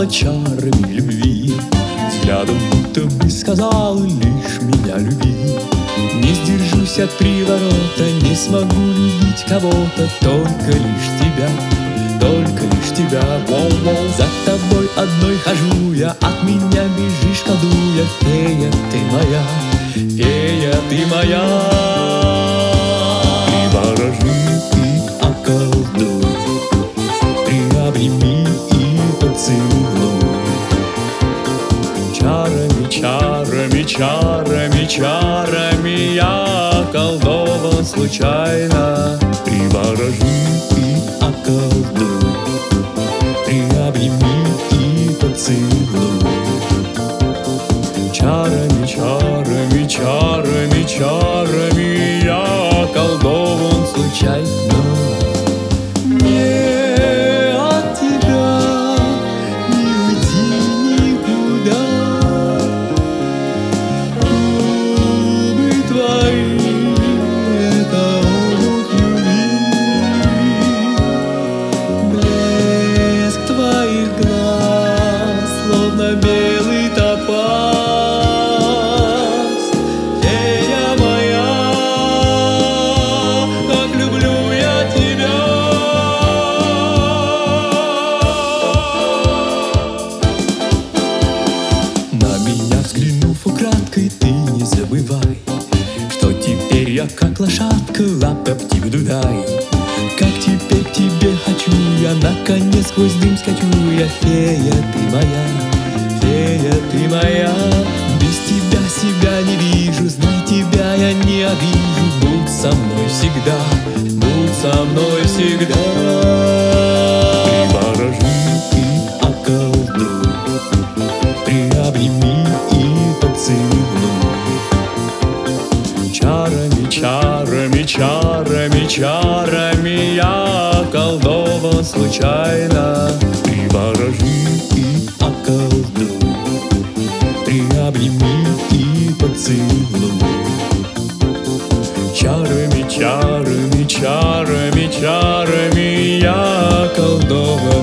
окутала чарами любви. Взглядом будто бы сказал: лишь меня люби. Не сдержусь от приворота, не смогу любить кого-то, только лишь тебя, только лишь тебя. Воу-воу, за тобой одной хожу я, от меня бежишь, колдуя. Фея ты моя, фея ты моя. Приворожи и околдуй, приобними и поцелуй. Чарами, чарами, чарами, чарами я околдован случайно. Приворожи и околдуй, приобними и поцелуй. Чарами, чарами, чарами, чарами я околдован случайно. Белый топаз, фея моя, как люблю я тебя. На меня взглянув украдкой, ты не забывай, что теперь я как лошадка, лапа птиц дай. Как теперь к тебе хочу я, наконец сквозь дым скачу я. Фея ты моя, фея ты моя, без тебя себя не вижу, знай, тебя я не обижу. Будь со мной всегда, будь со мной всегда. Приворожи и околдуй, приобними и поцелуй. Чарами, чарами, чарами, чарами я околдован случайно. Приворожи и околдуй, приобними и поцелуй. Чарами, чарами, чарами, чарами я околдован